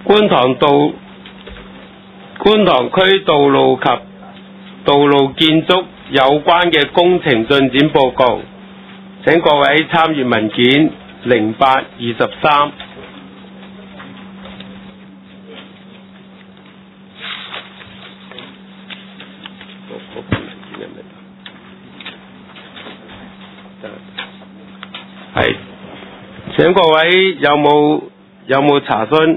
觀塘區道路及道路建築有關嘅工程進展報告，請各位參閱文件0823。係，請各位有冇查詢？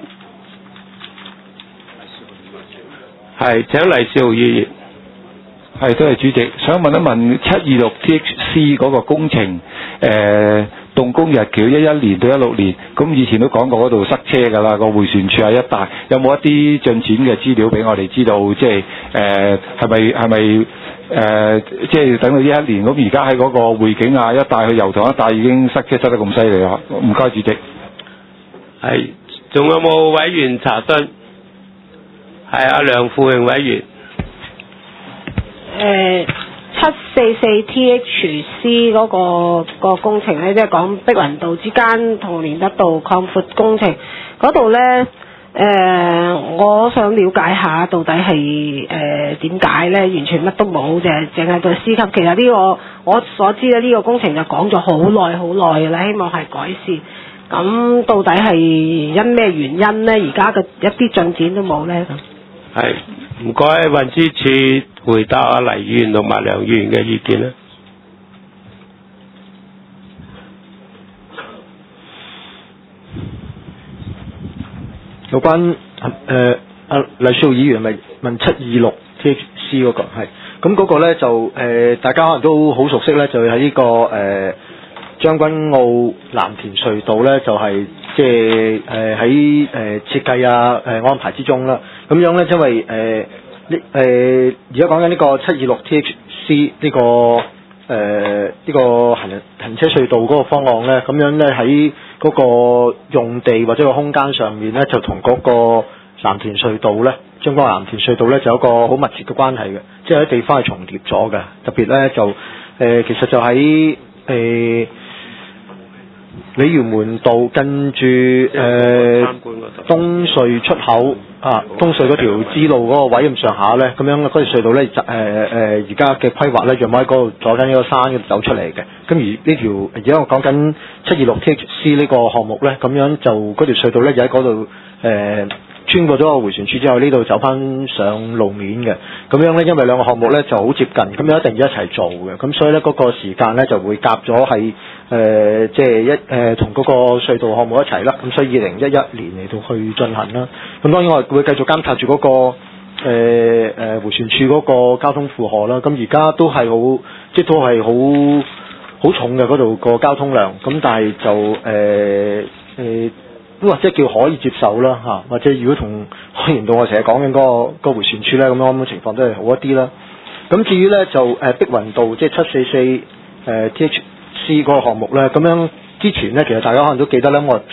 係，請黎少議員。 係，多謝主席。想問一問726 THC 嗰個工程，動工日期11年到16年，咁以前都講過嗰度塞車㗎啦，個迴旋處喺一帶，有冇一啲進展嘅資料俾我哋知道？即係係咪即係等到11年，咁而家喺嗰個匯景啊一帶去油塘一帶已經塞車塞得咁犀利啊？唔該，主席。 係，仲有冇委員查詢？係阿梁富榮委員。 744 THC 嗰個工程咧，即係講碧雲道之間同連德道擴闊工程嗰度咧，我想了解下到底係點解咧？完全乜都冇，淨係對 C 級。其實呢個我所知咧，呢個工程就講咗好耐㗎啦，希望係改善。咁到底係因咩原因咧？而家嘅一啲進展都冇咧。 係，唔該運輸署回答阿黎議員同埋梁議員嘅意見啦。 有關黎少議員咪問726 THC 嗰個係，咁嗰個咧就大家可能都好熟悉咧，就喺呢個將軍澳藍田隧道咧，就係即係喺設計安排之中啦。咁樣咧，因為而家講緊呢個726 THC 呢個行車隧道嗰個方案咧，咁樣咧喺嗰個用地或者個空間上面咧，就同嗰個藍田隧道咧，將軍澳藍田隧道咧，就有一個好密切嘅關係嘅，即係啲地方係重疊咗嘅。特別咧就其實就喺鯉魚門道跟住東隧出口東隧嗰條支路嗰個位咁上下咧，咁樣嗰條隧道咧而家嘅規劃咧，就冇喺嗰度左緊呢個山嗰度走出嚟嘅。咁而呢條而家我講緊726 THC 呢個項目咧，咁樣就嗰條隧道咧就喺嗰度穿過咗個迴旋處之後，呢度走翻上路面嘅。咁樣咧，因為兩個項目咧就好接近，咁樣一定要一齊做嘅。咁所以咧嗰個時間咧就會夾咗係即係同嗰個隧道項目一齊啦。咁所以2011年嚟到去進行啦。咁當然我哋會繼續監察住嗰個迴旋處嗰個交通負荷啦。咁而家都係好，即係都係好重嘅嗰度個交通量。咁但係就都或者叫可以接受啦嚇，或者如果同開源道我成日講緊嗰個迴旋處咧，咁樣情況都係好一啲啦。咁至於咧就碧雲道即係744THC 嗰個項目咧，咁樣之前咧其實大家可能都記得咧，我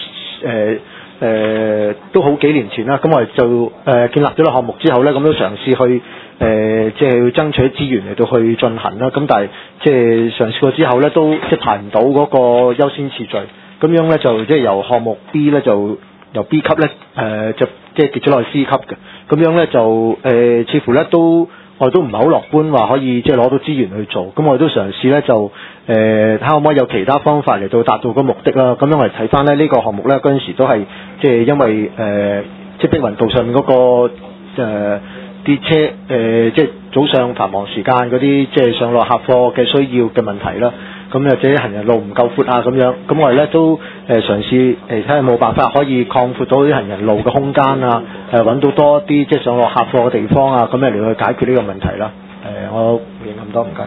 都好幾年前啦，咁我哋就建立咗個項目之後咧，咁都嘗試去即係爭取資源嚟到去進行啦。咁但係即係嘗試過之後咧，都即係排唔到嗰個優先次序。咁樣咧就即係由項目 B 咧就由 B 級咧就即係跌咗落去 C 級嘅。咁樣咧就似乎咧我哋都唔係好樂觀話可以即係攞到資源去做。咁我哋都嘗試咧就睇下可唔可以有其他方法嚟到達到個目的啦。咁樣我哋睇翻咧呢個項目咧嗰陣時都係即係因為即係碧雲道上面嗰個啲車即係早上繁忙時間嗰啲即係上落客貨嘅需要嘅問題啦。咁或者行人路唔夠闊咁樣，咁我哋咧都嘗試睇下有冇辦法可以擴闊到啲行人路嘅空間啊，揾到多啲即係上落客貨嘅地方啊，咁嚟去解決呢個問題啦。我回應咁多，唔該。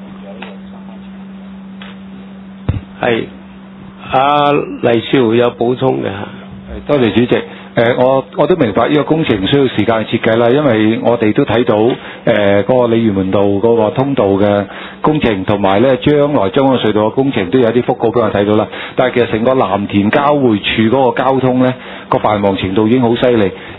係阿黎少有補充嘅嚇。 多謝主席。我都明白呢個工程需要時間設計啦，因為我哋都睇到嗰個鯉魚門道嗰個通道嘅工程，同埋咧將來將個隧道嘅工程都有啲報告俾我睇到啦。但係其實成個藍田交匯處嗰個交通咧個繁忙程度已經好犀利，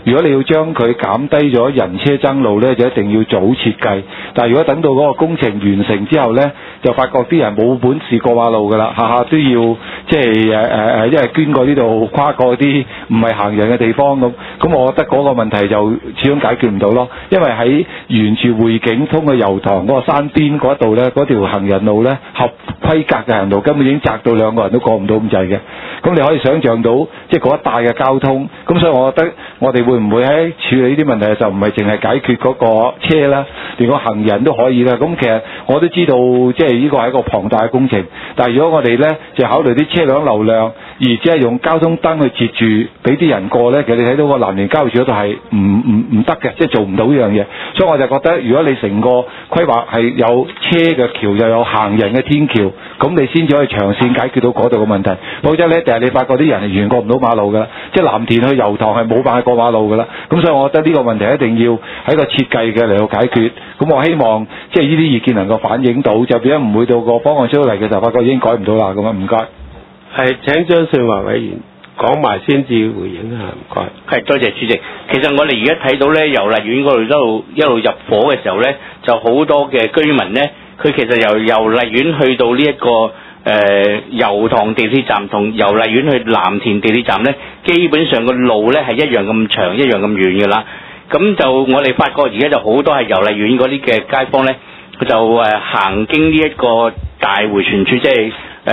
如果你要將佢減低咗人車爭路呢，就一定要早設計。但係如果等到嗰個工程完成之後呢，就發覺啲人冇本事過馬路㗎啦，下下都要即係一係捐過呢度，跨過啲唔係行人嘅地方咁。咁我覺得嗰個問題就始終解決唔到咯，因為喺沿住匯景通去油塘嗰個山邊嗰度呢，嗰條行人路呢，合規格嘅行人路根本已經窄到兩個人都過唔到咁滯嘅。咁你可以想像到即係嗰一帶嘅交通。咁所以我覺得我哋會唔會喺處理呢啲問題嘅時候，唔係淨係解決嗰個車啦，連個行人都可以啦。咁其實我都知道即係呢個係一個龐大嘅工程，但係如果我哋呢就考慮啲車輛流量，而只係用交通燈去截住俾啲人過呢，其實你睇到個藍田交匯處嗰度係唔得嘅，即係做唔到呢樣嘢。所以我就覺得如果你成個規劃係有車嘅橋又有行人嘅天橋，咁你先至可以長線解決到嗰度嘅問題。否則呢，第日你發覺啲人係完全過唔到馬路㗎啦，即係藍田去油塘係冇辦法過馬路㗎啦。咁所以我覺得呢個問題一定要喺個設計嘅嚟到解決。咁我希望即係呢啲意見能夠反映到，就變咗唔會到個方案出嚟嘅時候，發覺已經改唔到啦。咁啊，唔該。 係請張順華委員講埋先至回應啊，唔該。 係多謝主席。其實我哋而家睇到咧，由荔園嗰度一路入伙嘅時候咧，就好多嘅居民咧，佢其實由荔園去到呢一個油塘地鐵站同由荔園去藍田地鐵站咧，基本上個路咧係一樣咁長，一樣咁遠㗎啦。咁就我哋發覺而家就好多係由荔園嗰啲嘅街坊咧，佢就行經呢一個大迴旋處，即係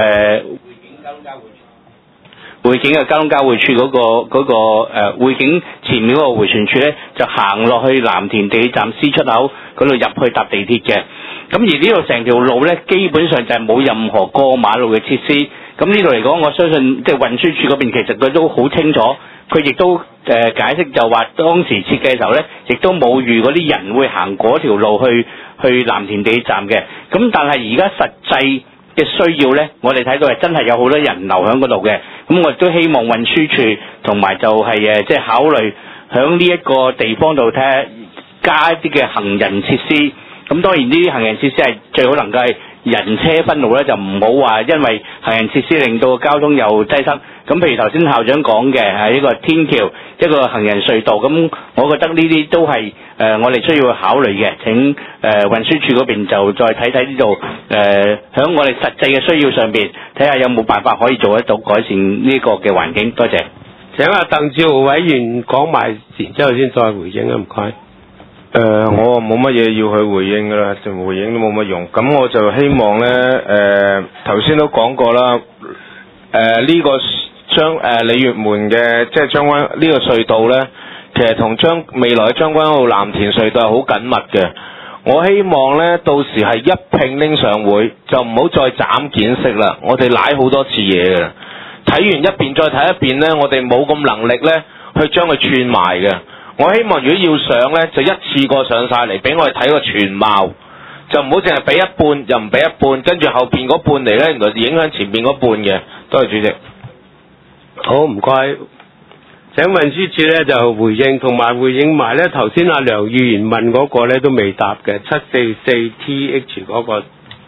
匯景嘅交通交匯處嗰個匯景前面嗰個迴旋處咧，就行落去藍田地鐵站 C 出口嗰度入去搭地鐵嘅。咁而呢度成條路咧，基本上就係冇任何過馬路嘅設施。咁呢度嚟講，我相信即係運輸署嗰邊其實佢都好清楚，佢亦都解釋就話當時設計嘅時候咧，亦都冇預嗰啲人會行嗰條路去藍田地鐵站嘅。咁但係而家實際嘅需要呢，我哋睇到係真係有好多人流喺嗰度嘅。咁我亦都希望運輸署同埋就係即係考慮喺呢一個地方度睇下加一啲嘅行人設施。咁當然呢啲行人設施係最好能夠係人車分路咧，就唔好話因為行人設施令到交通又擠塞。咁譬如頭先校長講嘅係一個天橋，一個行人隧道，咁我覺得呢啲都係我哋需要考慮嘅。請運輸署嗰邊就再睇睇呢度喺我哋實際嘅需要上邊，睇下有冇辦法可以做得到改善呢個嘅環境。多謝。 請阿鄧志豪委員講埋，然之後先再回應啊，唔該。 我冇乜嘢要去回應㗎啦，就回應都冇乜用。咁我就希望呢，頭先都講過啦，呢個鯉魚門嘅即係將軍呢個隧道呢，其實同未來嘅將軍澳藍田隧道係好緊密嘅。我希望呢，到時係一併拎上會，就唔好再斬件式啦。我哋舐好多次嘢㗎啦，睇完一邊再睇一邊呢，我哋冇咁能力呢去將佢串埋嘅。我希望如果要上呢，就一次過上晒嚟，俾我哋睇個全貌，就唔好淨係俾一半，又唔俾一半，跟住後邊嗰半嚟呢，原來影響前邊嗰半嘅。多謝主席。 好，唔該。請運輸署呢就回應，同埋回應埋呢頭先阿梁議員問嗰個呢都未答嘅744TH 嗰個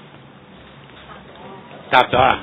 答咗啊？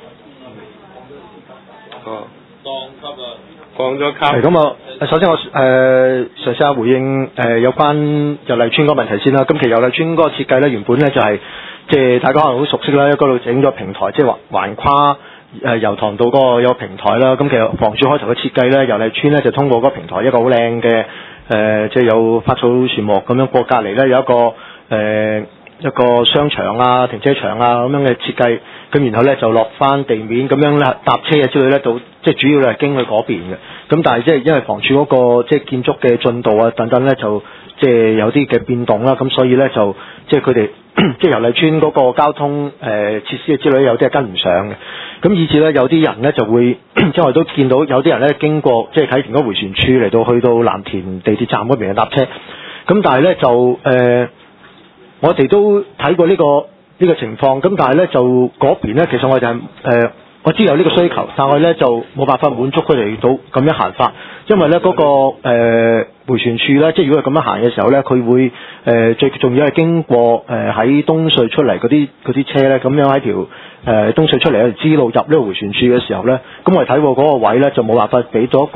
降咗級。 咁啊，首先我嘗試下回應有關油麗邨嗰個問題先啦。咁其實油麗邨嗰個設計咧，原本咧就係即係大家可能好熟悉啦，嗰度整咗平台，即係橫跨油塘道嗰個有個平台啦。咁其實房署開頭嘅設計咧，油麗邨咧就通過嗰個平台一個好靚嘅即係有花草樹木咁樣過隔離咧有一個商場啊、停車場啊咁樣嘅設計，咁然後咧就落翻地面咁樣咧搭車啊之類咧，到即係主要咧係經去嗰邊嘅。咁但係即係因為房署嗰個即係建築嘅進度啊等等咧，就即係有啲嘅變動啦，咁所以咧就即係佢哋即係油麗邨嗰個交通設施之類有啲係跟唔上嘅。咁以至咧有啲人咧就會即係我哋都見到有啲人咧經過即係啟田嗰迴旋處嚟到去到藍田地鐵站嗰邊去搭車。咁但係咧就我哋都睇過呢個情況，咁但係咧就嗰邊咧，其實我哋係我知有呢個需求，但係咧就冇辦法滿足佢哋到咁樣行法，因為咧嗰個迴旋處咧，即係如果係咁樣行嘅時候咧，佢會最重要係經過喺東隧出嚟嗰啲車咧，咁樣喺條東隧出嚟嘅支路入呢個迴旋處嘅時候咧，咁我哋睇過嗰個位咧就冇辦法俾咗一個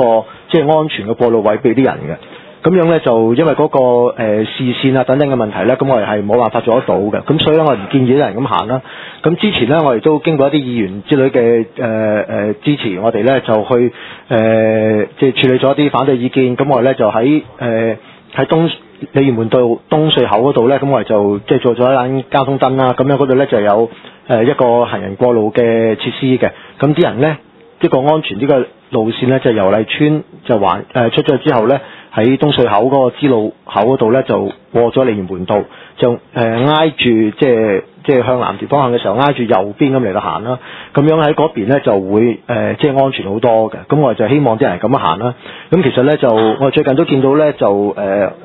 即係安全嘅過路位俾啲人嘅。咁樣咧就因為嗰個視線啊等等嘅問題咧，咁我哋係冇辦法做得到嘅。咁所以咧我哋唔建議啲人咁行啦。咁之前咧我哋都經過一啲議員之類嘅支持，我哋咧就去即係處理咗一啲反對意見。咁我哋咧就喺鯉魚門道東隧口嗰度咧，咁我哋就即係做咗一盞交通燈啦。咁樣嗰度咧就有一個行人過路嘅設施嘅。咁啲人咧一個安全呢個路線咧就由麗村就出咗之後咧，喺東隧口嗰個支路口嗰度咧就過咗鯉魚門道，就挨住即係向藍田方向嘅時候挨住右邊咁嚟到行啦。咁樣喺嗰邊咧就會即係安全好多嘅。咁我哋就希望啲人咁樣行啦。咁其實咧就我哋最近都見到咧就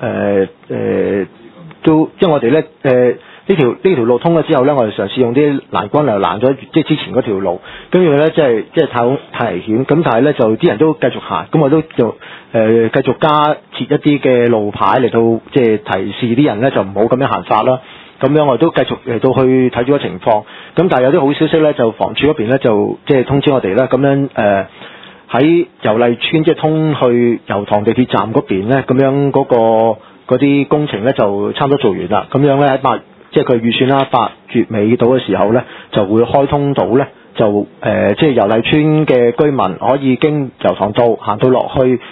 都即係我哋咧呢條路通咗之後咧，我哋嘗試用啲欄杆嚟攔咗即係之前嗰條路，跟住咧即係太危險。咁但係咧就啲人都繼續行，咁我都就繼續加設一啲嘅路牌嚟到即係提示啲人咧就唔好咁樣行法啦。咁樣我哋都繼續嚟到去睇住個情況。咁但係有啲好消息咧，就房署嗰邊咧就即係通知我哋啦。咁樣喺油麗邨即係通去油塘地鐵站嗰邊咧，咁樣嗰啲工程咧就差唔多做完啦。咁樣咧喺即係佢預算啦，8月尾到嘅時候咧就會開通到咧，就即係油麗邨嘅居民可以經油塘道行到落去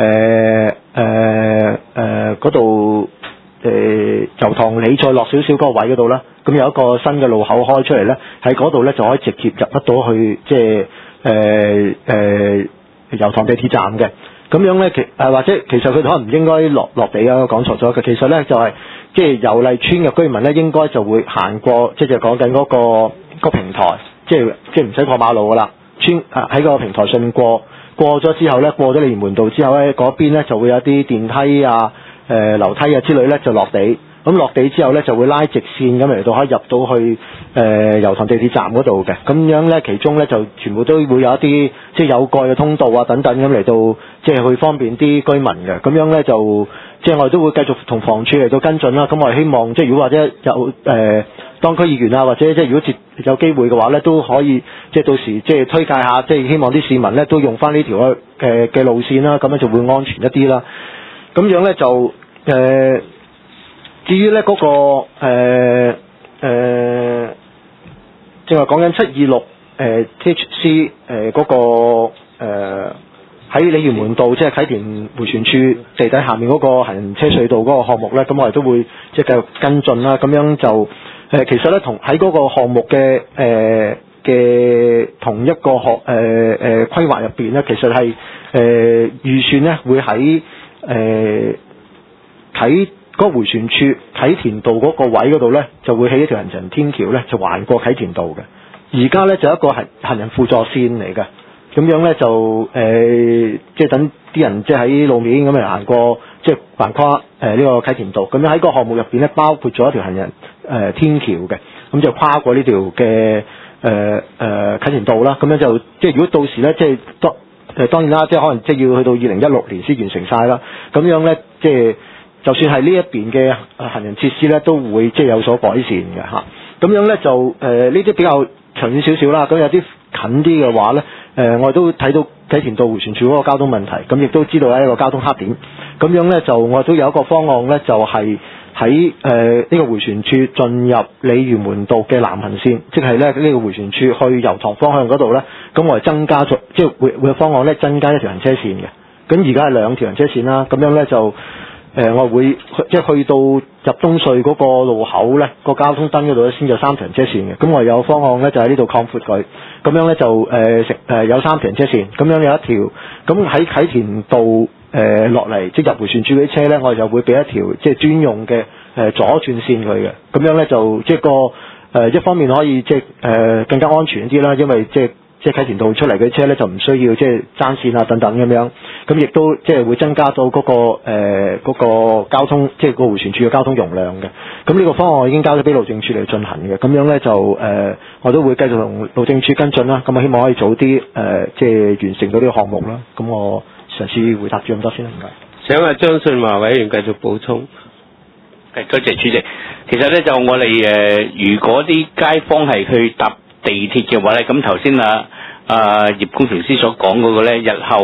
嗰度油塘里再落少少嗰個位嗰度啦。咁有一個新嘅路口開出嚟咧，喺嗰度咧就可以直接入得到去即係油塘地鐵站嘅。咁樣咧或者其實佢哋可能唔應該落地啊，講錯咗嘅。其實咧就係即係油麗邨嘅居民咧，應該就會行過，即係講緊嗰個平台，即係唔使過馬路噶啦。喺個平台上面過咗之後咧，過咗鯉魚門道之後咧，嗰邊咧就會有啲電梯啊、樓梯啊之類咧就落地。咁落地之後咧就會拉直線咁嚟到可以入到去油塘地鐵站嗰度嘅。咁樣咧其中咧就全部都會有一啲即係有蓋嘅通道啊等等咁嚟到即係去方便啲居民嘅。咁樣咧就即係我哋都會繼續同房署嚟到跟進啦。咁我哋希望即係如果或者有當區議員啊，或者即係如果有機會嘅話咧，都可以即係到時即係推介下，即係希望啲市民咧都用翻呢條嘅路線啦，咁樣就會安全一啲啦。咁樣咧就至於咧嗰個正話講緊726THC 嗰個喺鯉魚門道即係啟田迴旋處地底下面嗰個行人車隧道嗰個項目咧，咁我哋都會即係繼續跟進啦。咁樣就其實咧同喺嗰個項目嘅同一個規劃入邊咧，其實係預算咧會喺喺嗰個迴旋處啟田道嗰個位嗰度咧，就會起一條行人天橋咧，就橫過啟田道嘅。而家咧就一個行人輔助線嚟嘅，咁樣咧就即係等啲人即係喺路面咁嚟行過，即係橫跨呢個啟田道。咁樣喺個項目入邊咧，包括咗一條行人天橋嘅，咁就跨過呢條嘅啟田道啦。咁樣就即係如果到時咧，即係當然啦，即係可能即係要去到2016年先完成晒啦。咁樣咧，即係就算係呢一邊嘅行人設施咧，都會即係有所改善嘅嚇。咁樣咧就呢啲比較長遠少少啦。咁有啲近啲嘅話咧，我哋都睇到啟田道迴旋處嗰個交通問題，咁亦都知道係一個交通黑點。咁樣咧就我哋都有一個方案咧，就係喺呢個迴旋處進入鯉魚門道嘅南行線，即係咧呢個迴旋處去油塘方向嗰度咧，咁我哋增加咗，即係會有方案咧增加一條行車線嘅。咁而家係2條行車線啦，咁樣咧就我會即係去到入東隧嗰個路口咧，個交通燈嗰度咧先有3條行車線嘅。咁我哋有方案咧就喺呢度擴闊佢，咁樣咧就有3條行車線，咁樣有一條，咁喺啟田道落嚟即係入迴旋處嗰啲車咧，我哋就會俾一條即係專用嘅左轉線佢嘅。咁樣咧就即係個一方面可以即係更加安全啲啦，因為即係啟田道出嚟嘅車咧就唔需要即係爭線啊等等咁樣，咁亦都即係會增加到嗰個交通即係個迴旋處嘅交通容量嘅。咁呢個方案我已經交咗俾路政處嚟進行嘅，咁樣咧就我都會繼續同路政處跟進啦。咁我希望可以早啲即係完成到呢個項目啦。咁我嘗試回答住咁多先啦，唔該。 請阿張信華委員繼續補充。 多謝主席。其實咧就我哋如果啲街坊係去搭地鐵嘅話咧，咁頭先葉工程師所講嗰個咧，日後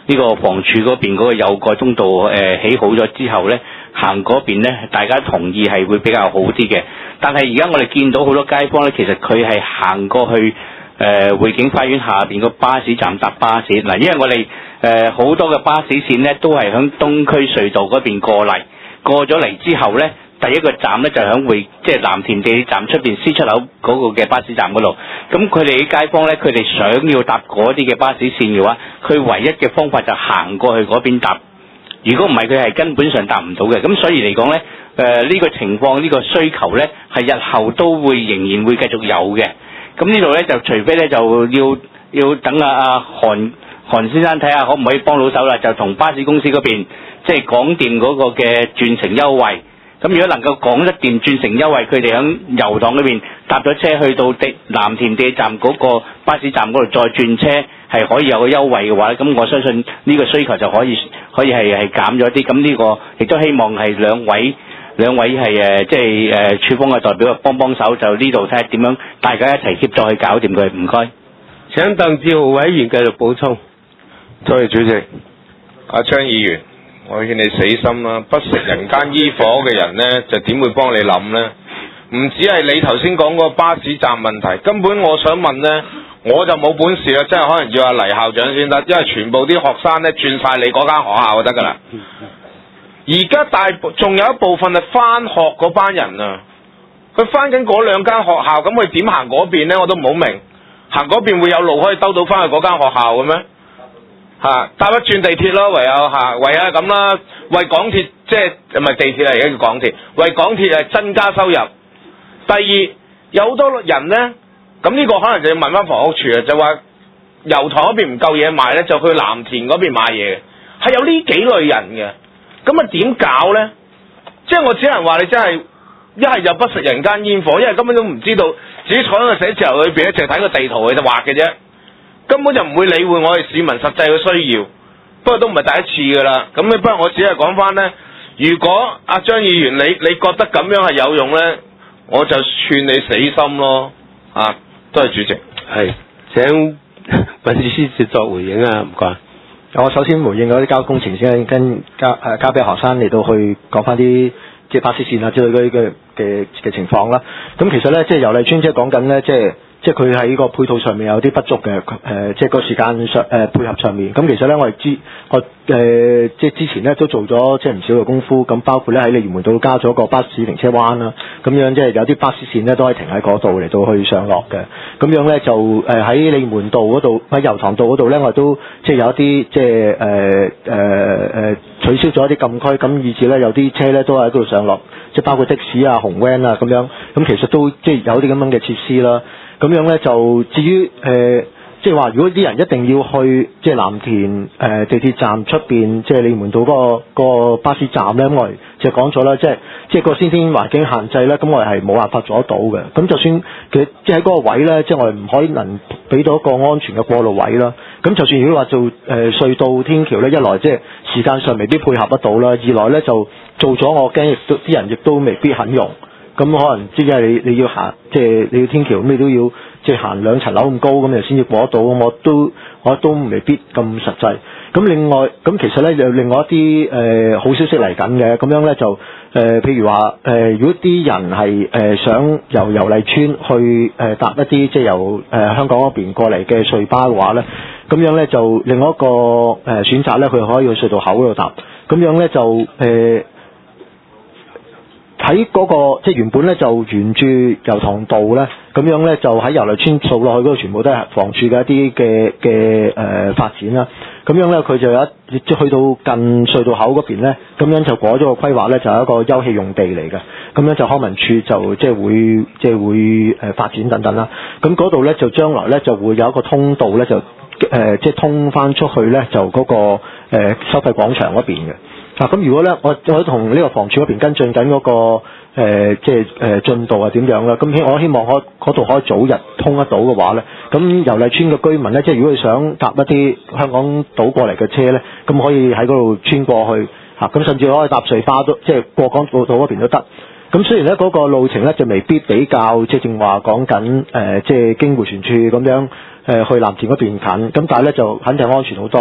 呢個房署嗰邊嗰個有蓋通道起好咗之後呢，行嗰邊呢，大家同意係會比較好啲嘅。但係而家我哋見到好多街坊呢，其實佢係行過去匯景花園下邊個巴士站搭巴士嗱，因為我哋好多嘅巴士線呢都係響東區隧道嗰邊過嚟，過咗嚟之後呢，第一個站呢就響即係藍田地鐵站出邊 C 出口嗰個嘅巴士站嗰度。咁佢哋啲街坊呢，佢哋想要搭嗰啲嘅巴士線嘅話，佢唯一嘅方法就行過去嗰邊搭。如果唔係，佢係根本上搭唔到嘅。咁所以嚟講呢，呢個情況呢個需求呢，係日後都會仍然會繼續有嘅。咁呢度呢，就除非呢，就要等阿韓先生睇下可唔可以幫到手啦，就同巴士公司嗰邊即係講掂嗰個嘅轉乘優惠。咁如果能夠講得掂轉乘優惠，佢哋喺油塘嗰邊搭咗車去到藍田地鐵站嗰個巴士站嗰度再轉車，係可以有個優惠嘅話，咁我相信呢個需求就可以係減咗啲。咁呢個亦都希望係兩位係即係處方嘅代表幫手，就呢度睇下點樣大家一齊協助去搞掂佢。唔該。 請鄧志豪委員繼續補充。 多謝主席。阿張議員，我勸你死心啦！不食人間煙火嘅人呢，就點會幫你諗呢？唔止係你頭先講嗰個巴士站問題，根本我想問呢，我就冇本事啦，真係可能要阿黎校長先得，因為全部啲學生呢轉晒你嗰間學校就得噶啦。而家仲有一部分係翻學嗰班人啊，佢翻緊嗰兩間學校，咁佢點行嗰邊呢？我都唔好明，行嗰邊會有路可以兜到翻去嗰間學校嘅咩？搭一轉地鐵咯，唯有係咁啦。為港鐵即係唔係地鐵啊？而家叫港鐵，為港鐵係增加收入。第二，有好多人呢，咁呢個可能就要問翻房屋署啊，就話油塘嗰邊唔夠嘢賣呢，就去藍田嗰邊買嘢嘅，係有呢幾類人嘅。咁啊點搞呢？即係我只能話你真係一係就不食人間煙火，因為根本都唔知道自己坐喺個寫字樓裏邊，淨係睇個地圖佢就畫嘅啫。根本就唔會理會我哋市民實際嘅需要，不過都唔係第一次㗎啦。咁不過我只係講翻呢，如果阿張議員你覺得咁樣係有用呢，我就勸你死心咯。多謝主席。 係，請民主司作回應啊，唔該。 我首先回應嗰啲交通工程先，跟交俾學生嚟到去講翻啲即係巴士線啊之類嗰啲嘅情況啦。咁其實呢，即係油麗邨即係講緊呢，即係佢喺個配套上面有啲不足嘅，即係個時間上配合上面。咁其實咧，我即係之前咧都做咗即係唔少嘅功夫。咁包括咧喺鯉魚門道加咗個巴士停車灣啦，咁樣即係有啲巴士線咧都可以停喺嗰度嚟到去上落嘅。咁樣咧就喺鯉魚門道嗰度，喺油塘道嗰度咧，我都即係有一啲即係取消咗一啲禁區，咁以至咧有啲車咧都喺嗰度上落，即係包括的士啊、紅 van 啊咁樣。咁其實都即係有啲咁樣嘅設施啦。咁樣咧就至於即係話如果啲人一定要去即係藍田地鐵站出邊，即係鯉魚門道嗰個巴士站咧，咁我哋就講咗啦，即係個先天環境限制咧，咁我哋係冇辦法做得到嘅。咁就算其實即係喺嗰個位咧，即係我哋唔可以能俾到一個安全嘅過路位啦。咁就算如果話做隧道天橋咧，一來即係時間上未必配合得到啦，二來咧就做咗，我驚亦都啲人亦都未必肯用。咁可能即係你要行，即係你要天橋，咁你都要即係行2層樓咁高，咁你先至過得到。我都未必咁實際。咁另外，咁其實咧有另外一啲好消息嚟緊嘅。咁樣咧就譬如話如果啲人係想由油麗邨去搭一啲即係由香港嗰邊過嚟嘅隧巴嘅話咧，咁樣咧就另外一個選擇咧，佢可以去隧道口嗰度搭。咁樣咧就喺嗰個即係原本咧就沿住油塘道咧，咁樣咧就喺油麗邨掃落去嗰度，全部都係房署嘅一啲嘅發展啦。咁樣咧佢就有即係去到近隧道口嗰邊咧，咁樣就改咗個規劃咧，就係一個休憩用地嚟嘅。咁樣就康文署就即係會發展等等啦。咁嗰度咧就將來咧就會有一個通道咧，就即係通翻出去咧，就嗰個收費廣場嗰邊嘅。咁如果咧，我同呢個房署嗰邊跟進緊嗰個即係進度係點樣啦？咁我希望嗰度可以早日通得到嘅話咧，咁油麗邨嘅居民咧，即係如果佢想搭一啲香港島過嚟嘅車咧，咁可以喺嗰度穿過去咁甚至可以搭隧巴都即係過港島嗰邊都得。咁雖然咧嗰個路程咧就未必比較即係正話講緊即係經迴旋處咁樣去藍田嗰邊近，咁但係咧就肯定安全好多。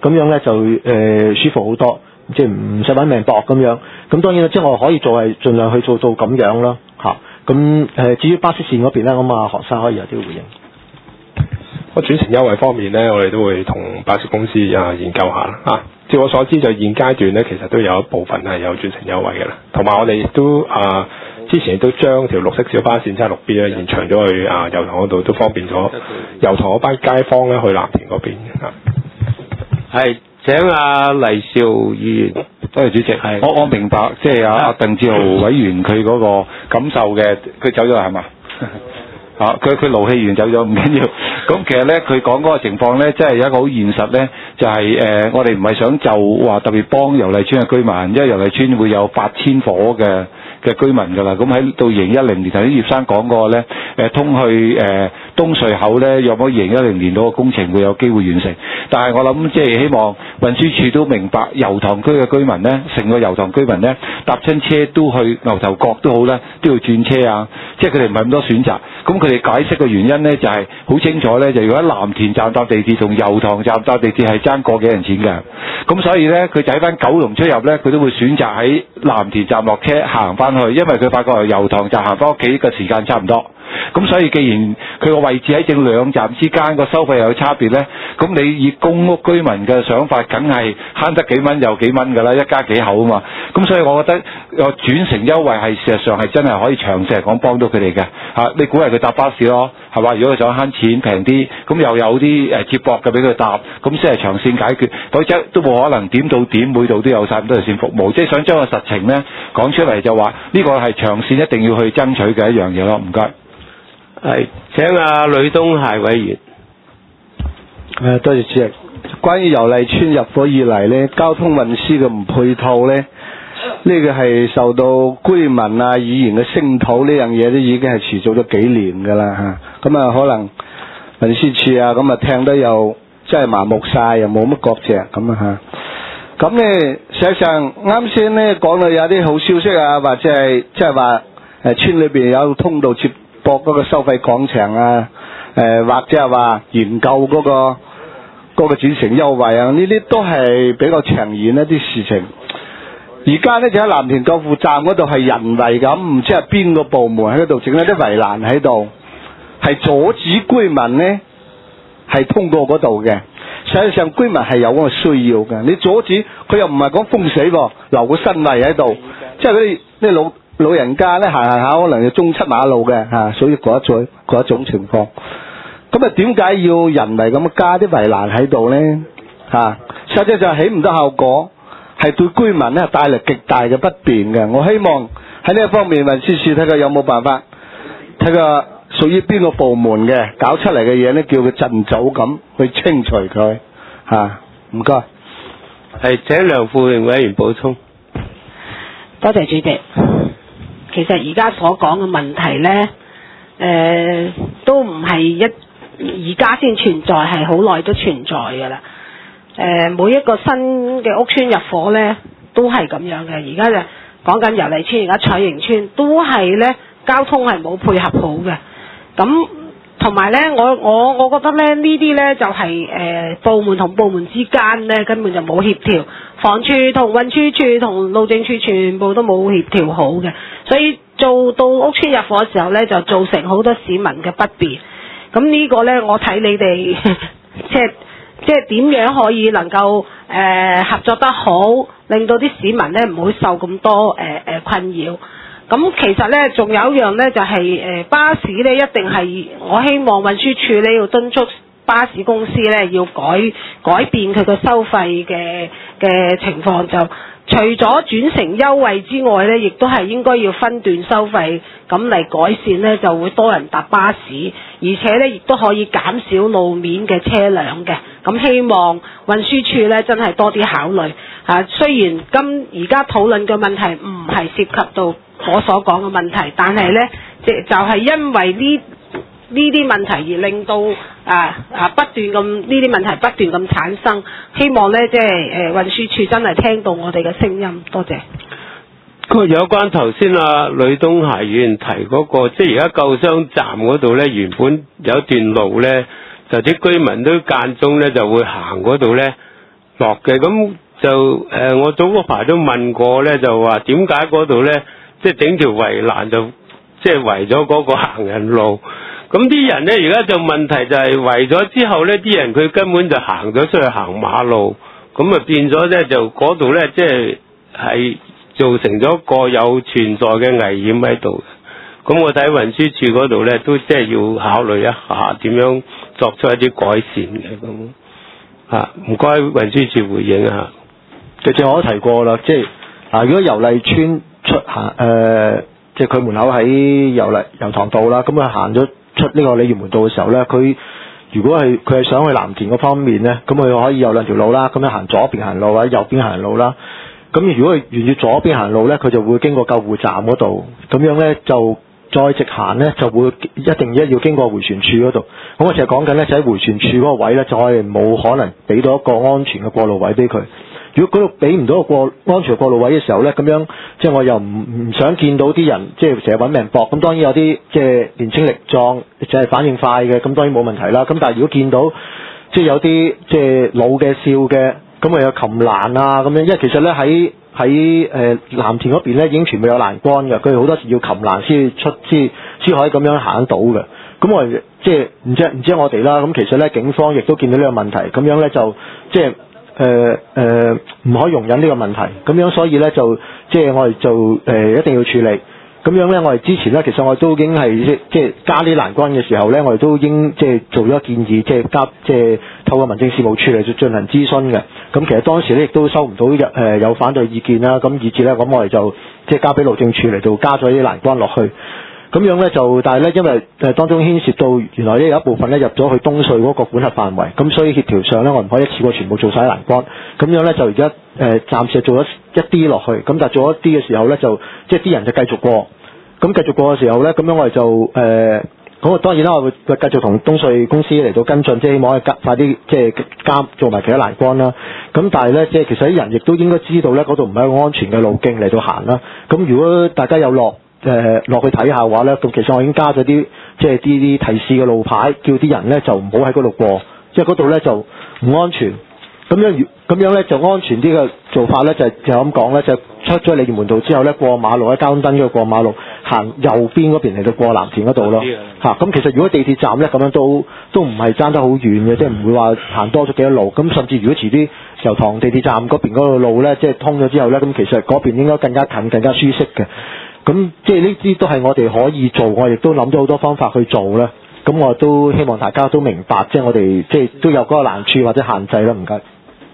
咁樣咧就舒服好多，即係唔使揾命搏咁樣。咁當然啦，即係我可以做係盡量去做到咁樣咯嚇。咁至於巴士線嗰邊咧，咁何生可以有啲回應。 轉乘優惠方面呢，我哋都會同巴士公司研究下啦。照我所知，就現階段呢，其實都有一部分係有轉乘優惠嘅啦。同埋我哋亦都之前亦都將條綠色小巴線76B 咧延長咗去油塘嗰度，都方便咗油塘嗰班街坊咧去藍田嗰邊。 係請黎兆議員。 多謝主席。我明白，即係阿鄧志豪委員佢嗰個感受嘅，佢走咗係嘛？佢勞氣完走咗唔緊要。咁其實咧，佢講嗰個情況咧，即係有一個好現實咧，就係我哋唔係想就話特別幫油麗邨嘅居民，因為油麗邨會有8000伙嘅居民㗎啦。咁喺到2010年，頭先葉生講過咧，通去東隧口咧，有冇2010年嗰個工程會有機會完成？但係我諗即係希望運輸署都明白，油塘區嘅居民咧，成個油塘居民咧，搭親車都去牛頭角都好啦，都要轉車啊，即係佢哋唔係咁多選擇。咁佢哋解釋嘅原因咧，就係好清楚咧，就如果喺藍田站搭地鐵同油塘站搭地鐵係爭個幾人錢嘅。咁所以咧，佢就喺翻九龍出入咧，佢都會選擇喺藍田站落車行翻去，因為佢發覺由油塘站行翻屋企嘅時間差唔多。咁所以既然佢個位置喺正兩站之間，個收費又有差別咧，咁你以公屋居民嘅想法，梗係慳得幾蚊又幾蚊㗎啦，一家幾口啊嘛。咁所以我覺得個轉乘優惠係事實上係真係可以長線嚟講幫到佢哋嘅嚇。你鼓勵佢搭巴士咯，係嘛？如果佢想慳錢平啲，咁又有啲接駁嘅俾佢搭，咁先係長線解決。否則都冇可能點到點每度都有晒咁多條線服務。即係想將個實情咧講出嚟，就話呢個係長線一定要去爭取嘅一樣嘢咯。唔該。 係請呂東孩委員。 多謝主席。關於油麗邨入伙以嚟呢，交通運輸嘅唔配套呢，呢個係受到居民議員嘅聲討，呢樣嘢都已經係持續咗幾年㗎啦嚇。咁可能運輸署咁聽得又真係麻木晒，又冇乜覺著咁嚇。咁呢，實際上啱先呢講到有啲好消息或者係即係話村裏邊有通道接駁嗰個收費廣場或者係話研究嗰個轉乘優惠呢啲都係比較長遠一啲事情。而家呢，就喺藍田救護站嗰度係人為咁，唔知係邊個部門喺度整一啲圍欄喺度，係阻止居民呢係通過嗰度嘅。實際上居民係有嗰個需要嘅，你阻止佢又唔係講封死喎，留個身位喺度，即係嗰啲老人家咧行下可能要中七馬路嘅屬於嗰一種情況。咁點解要人為咁加啲圍欄喺度咧？實際上起唔到效果，係對居民咧帶嚟極大嘅不便嘅。我希望喺呢一方面運輸署睇下有冇辦法，睇下屬於邊個部門嘅搞出嚟嘅嘢咧，叫佢盡早咁去清除佢唔該。 係請梁富榮委員補充。 多謝主席。其實而家所講嘅問題呢，都唔係而家先存在，係好耐都存在㗎啦。每一個新嘅屋邨入伙呢，都係咁樣嘅。而家就講緊油麗邨，而家彩盈邨都係呢，交通係冇配合好嘅。咁同埋呢，我覺得呢啲呢，就係部門同部門之間呢，根本就冇協調，房署同運輸署同路政署全部都冇協調好嘅，所以做到屋邨入伙嘅時候呢，就造成好多市民嘅不便。咁呢個呢，我睇你哋即係點樣可以能夠合作得好，令到啲市民呢唔會受咁多困擾。咁其實呢，仲有一樣呢，就係巴士呢，一定係我希望運輸署呢要敦促巴士公司呢要改變佢個收費嘅情況，就除咗轉乘優惠之外呢，亦都係應該要分段收費，咁嚟改善呢，就會多人搭巴士，而且呢亦都可以減少路面嘅車輛嘅。咁希望運輸署呢真係多啲考慮雖然而家討論嘅問題唔係涉及到我所講嘅問題，但係呢，就係因為呢啲問題而令到不斷咁呢啲問題不斷咁產生，希望呢，即係運輸署真係聽到我哋嘅聲音，多謝。 有關頭先呂東孩議員提嗰個，即係而家救傷站嗰度呢，原本有一段路呢，就啲居民都間中呢就會行嗰度呢， 落嘅，咁就我早嗰排都問過咧，就話點解嗰度咧，即係整條圍欄就即係圍咗嗰個行人路。咁啲人咧而家就問題就係圍咗之後咧，啲人佢根本就行咗出去行馬路，咁啊變咗咧就嗰度咧即係造成咗個有存在嘅危險喺度。咁我睇運輸署嗰度咧都即係要考慮一下點樣作出一啲改善嘅咁。唔該運輸署回應下。 其實我都提過啦，即係如果油麗邨出行即係佢門口喺油塘道啦，咁佢行咗出呢個鯉魚門道嘅時候咧，佢如果佢係想去藍田嗰方面咧，咁佢可以有兩條路啦，咁樣行左邊行路或者右邊行路啦。咁如果佢沿住左邊行路咧，佢就會經過救護站嗰度，咁樣咧就再直行咧就會一定要經過迴旋處嗰度。咁我成日講緊咧，就喺迴旋處嗰個位咧，就我哋冇可能俾到一個安全嘅過路位俾佢。如果嗰度俾唔到個安全過路位嘅時候咧，咁樣即係我又唔想見到啲人即係成日揾命搏。咁當然有啲即係年輕力壯，就係反應快嘅，咁當然冇問題啦。咁但係如果見到即係有啲即係老嘅少嘅，咁啊有擒欄啊咁樣，因為其實咧喺藍田嗰邊咧已經全部有欄杆嘅，佢哋好多時要擒欄先可以咁樣行到嘅。咁我即係唔知我哋啦。咁其實咧警方亦都見到呢個問題，咁樣咧就即係唔可以容忍呢個問題。咁樣所以咧就即係我哋就一定要處理。咁樣咧我哋之前咧其實我都已經係即係加呢欄杆嘅時候咧，我哋都已經即係做咗建議，即係透過民政事務處嚟進行諮詢嘅。咁其實當時咧亦都收唔到有反對意見啦，咁以至咧咁我哋就即係交俾路政處嚟到加咗啲欄杆落去。咁樣咧就，但係咧因為當中牽涉到原來咧有一部分咧入咗去東隧嗰個管轄範圍，咁所以協調上咧我唔可以一次過全部做晒欄杆。咁樣咧就而家暫時係做咗一啲落去，咁但係做一啲嘅時候咧就即係啲人就繼續過。咁繼續過嘅時候咧，咁樣我哋就咁當然啦，我會繼續同東隧公司嚟到跟進，即係希望可以快啲即係做埋其他欄杆啦。咁但係咧，即係其實啲人亦都應該知道咧，嗰度唔係一個安全嘅路徑嚟到行啦。咁如果大家有落去睇下嘅話咧，咁其實我已經加咗啲即係啲提示嘅路牌，叫啲人咧就唔好喺嗰度過，即係嗰度咧就唔安全。咁樣咧就安全啲嘅做法咧就咁講咧，就出咗鯉魚門道之後咧過馬路喺交通燈嗰度過馬路，行右邊嗰邊嚟到過藍田嗰度咯。咁其實如果地鐵站咧咁樣都唔係爭得好遠嘅，即係唔會話行多咗幾多路。咁甚至如果遲啲油塘地鐵站嗰邊嗰個路咧即係通咗之後咧，咁其實嗰邊應該更加近更加舒適嘅。咁即係呢啲都係我哋可以做，我亦都諗咗好多方法去做啦。咁我都希望大家都明白，即係我哋即係都有嗰個難處或者限制啦。唔該。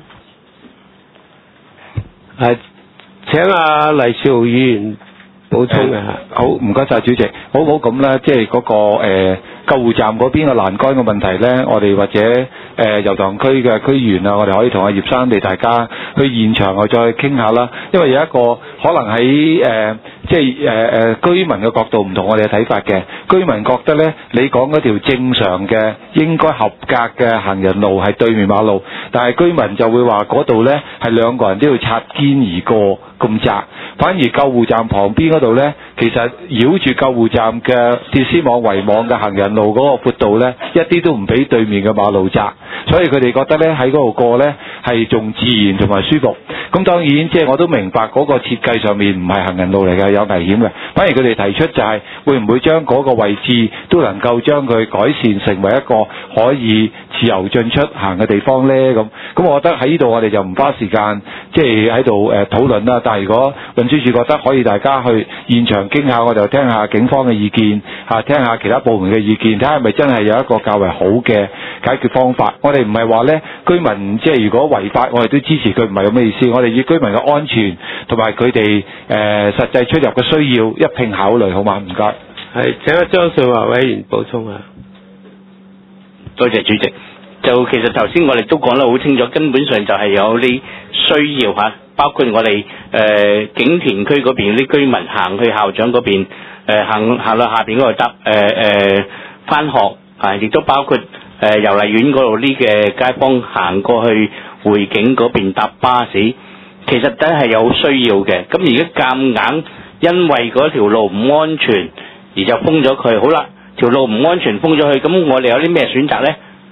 請阿黎兆豪議員補充嘅。 好，唔該晒主席。好咁啦，即係嗰個救護站嗰邊嘅欄杆嘅問題咧，我哋或者油塘區嘅區員啊，我哋可以同阿葉生哋大家去現場我再傾下啦。因為有一個可能喺即係居民嘅角度唔同我哋嘅睇法嘅。居民覺得咧，你講嗰條正常嘅應該合格嘅行人路係對面馬路，但係居民就會話嗰度咧係兩個人都要擦肩而過咁窄，反而救護站旁邊嗰度咧，其實繞住救護站嘅鐵絲網圍網嘅行人路嗰個闊度咧，一啲都唔比對面嘅馬路窄，所以佢哋覺得咧喺嗰度過咧係仲自然同埋舒服。咁當然即係我都明白嗰個設計上面唔係行人路嚟嘅，有危險嘅。反而佢哋提出就係會唔會將嗰個位置都能夠將佢改善成為一個可以自由進出行嘅地方咧？咁我覺得喺呢度我哋就唔花時間即係喺度討論啦。但係如果運輸署覺得可以大家去現場傾下，我就聽下警方嘅意見，聽下其他部門嘅意見，睇下係咪真係有一個較為好嘅解決方法。我哋唔係話咧居民即係如果違法，我哋都支持佢，唔係咁嘅意思。我哋以居民嘅安全同埋佢哋實際出入嘅需要一併考慮，好嗎？唔該。 係，請阿張順華委員補充啊。 多謝主席。就其實頭先我哋都講得好清楚，根本上就係有啲需要嚇，包括我哋景田區嗰邊啲居民行去校長嗰邊，行到下邊嗰度搭返學啊，亦都包括油麗苑嗰度啲嘅街坊行過去匯景嗰邊搭巴士，其實真係有需要嘅。咁而家夾硬因為嗰條路唔安全而就封咗佢，好啦，條路唔安全封咗佢，咁我哋有啲咩選擇呢？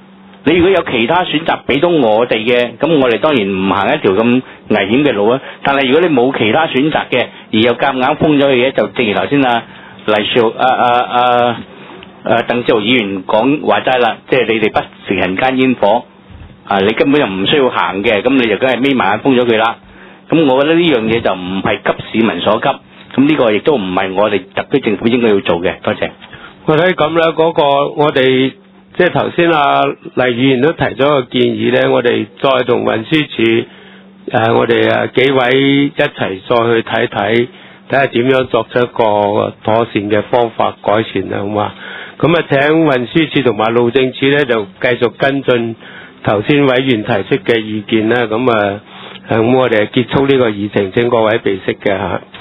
你如果有其他選擇俾到我哋嘅，咁我哋當然唔行一條咁危險嘅路啊。但係如果你冇其他選擇嘅，而又夾硬封咗佢嘅，就正如頭先黎少鄧志豪議員講話齋啦，即係你哋不食人間煙火啊！你根本就唔需要行嘅，咁你就梗係眯埋眼封咗佢啦。咁我覺得呢樣嘢就唔係急市民所急，咁呢個亦都唔係我哋特區政府應該要做嘅。多謝。 我睇咁啦，嗰個我哋即係頭先黎議員都提咗個建議咧，我哋再同運輸署我哋幾位一齊再去睇下點樣作出一個妥善嘅方法改善啊，好嘛？咁請運輸署同埋路政署咧就繼續跟進頭先委員提出嘅意見啦。咁我哋結束呢個議程，請各位備悉嘅嚇。